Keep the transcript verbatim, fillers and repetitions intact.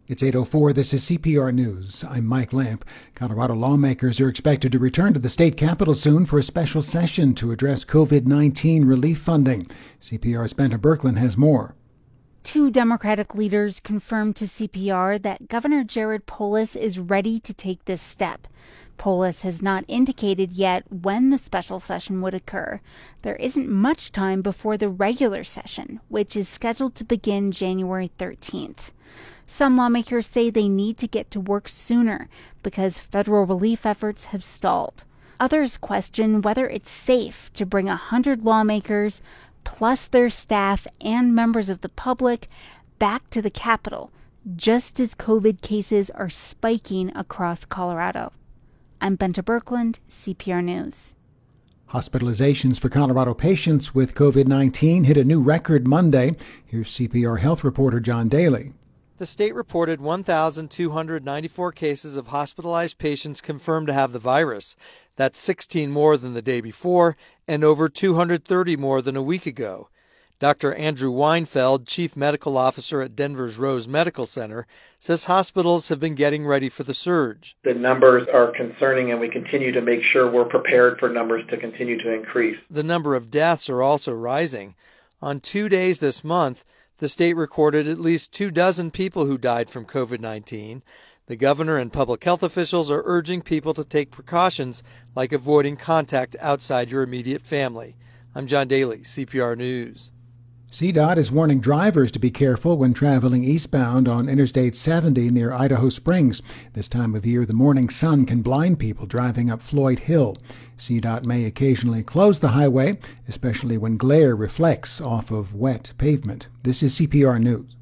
It's eight oh four. This is C P R News. I'm Mike Lamp. Colorado lawmakers are expected to return to the state capitol soon for a special session to address covid nineteen relief funding. C P R's Benta Birkeland has more. Two Democratic leaders confirmed to C P R that Governor Jared Polis is ready to take this step. Polis has not indicated yet when the special session would occur. There isn't much time before the regular session, which is scheduled to begin January thirteenth. Some lawmakers say they need to get to work sooner because federal relief efforts have stalled. Others question whether it's safe to bring one hundred lawmakers, plus their staff and members of the public, back to the Capitol, just as COVID cases are spiking across Colorado. I'm Benta Birkeland, C P R News. Hospitalizations for Colorado patients with covid nineteen hit a new record Monday. Here's C P R health reporter John Daly. The state reported one thousand two hundred ninety-four cases of hospitalized patients confirmed to have the virus. That's sixteen more than the day before and over two hundred thirty more than a week ago. Doctor Andrew Weinfeld, chief medical officer at Denver's Rose Medical Center, says hospitals have been getting ready for the surge. The numbers are concerning, and we continue to make sure we're prepared for numbers to continue to increase. The number of deaths are also rising. On two days this month, the state recorded at least two dozen people who died from covid nineteen. The governor and public health officials are urging people to take precautions like avoiding contact outside your immediate family. I'm John Daly, C P R News. C DOT is warning drivers to be careful when traveling eastbound on Interstate seventy near Idaho Springs. This time of year, the morning sun can blind people driving up Floyd Hill. C DOT may occasionally close the highway, especially when glare reflects off of wet pavement. This is C P R News.